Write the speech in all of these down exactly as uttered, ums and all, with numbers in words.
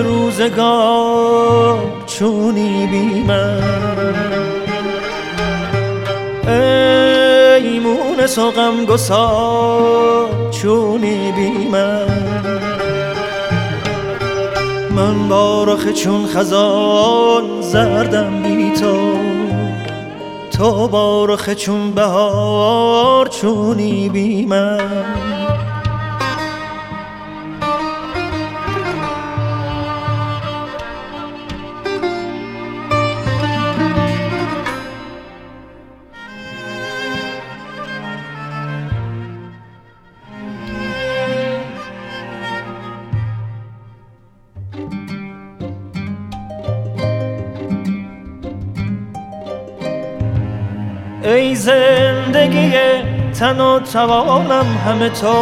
روزگار چونی بی من، ای مونس و غمگسار چونی بی من. من با رخ چون خزان زردم بی تو، تو با رخ چون بهار چونی بی من. ای زندگی تن و توانم همه تو،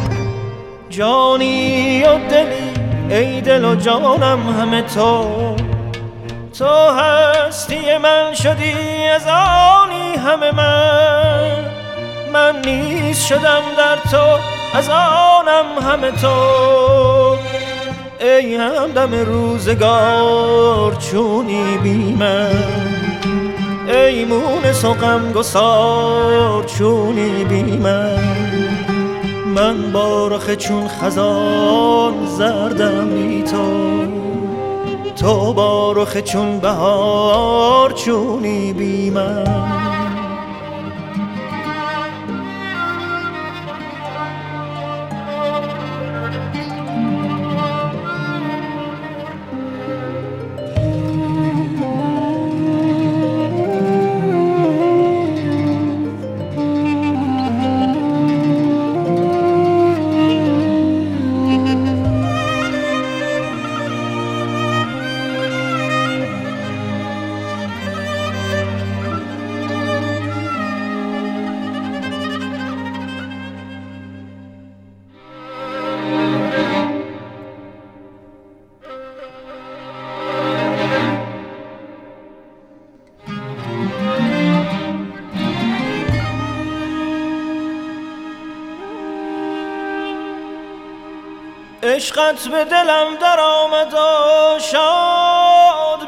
جانی و دلی ای دل و جانم همه تو. تو هستی من شدی از آنی همه من، من نیز شدم در تو از آنم همه تو. ای همدم روزگار چونی بی من، ای مونس و غمگسار چونی بی من. من با رخ چون خزان زردم بی تو، تو با رخ چون بهار چونی بی من. عشقت به دلم در آمد و شاد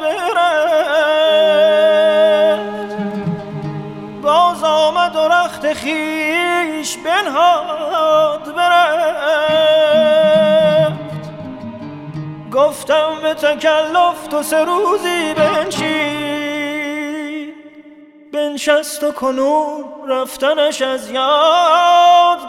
برفت، باز آمد و رخت خیش بنهاد برفت. گفتم به تکلف تو سه روزی بنشین، بنشست و کنون رفتنش از یاد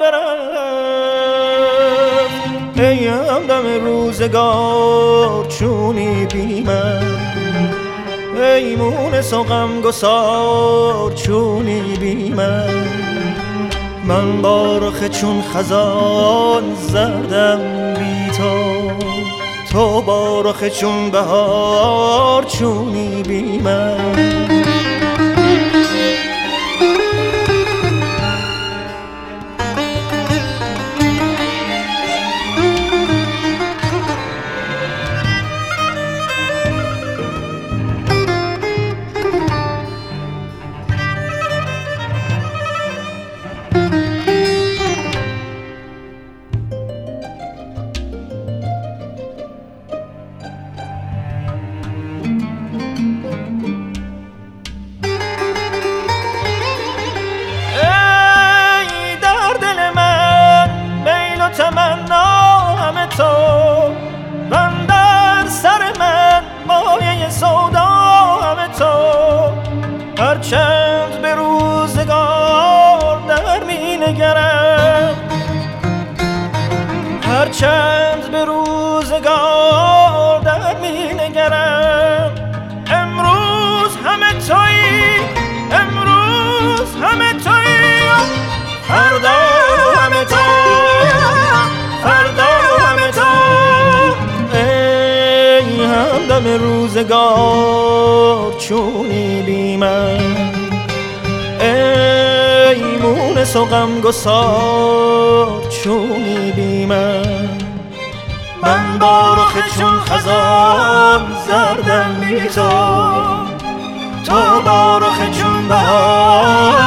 برفت. ای همدم روزگار چونی بی من، ای مونس و غمگسار چونی بی من. من با رخ چون خزان زردم بی تو، تو با رخ چون بهار چونی بی من. تمنا همه تو، بندر سر من مایه سودا همه تو. هرچند به روزگار در می نگرم، هرچند به روزگار در می نگرم. امروز همه تویی، امروز همه تویی، فردا همه تو، فردا همه تو. ای همدم روزگار چونی بی من، ای مونس و غمگسار چونی بی من. من با رخ چون خزان زردم بی تو، تو با رخ چون بهار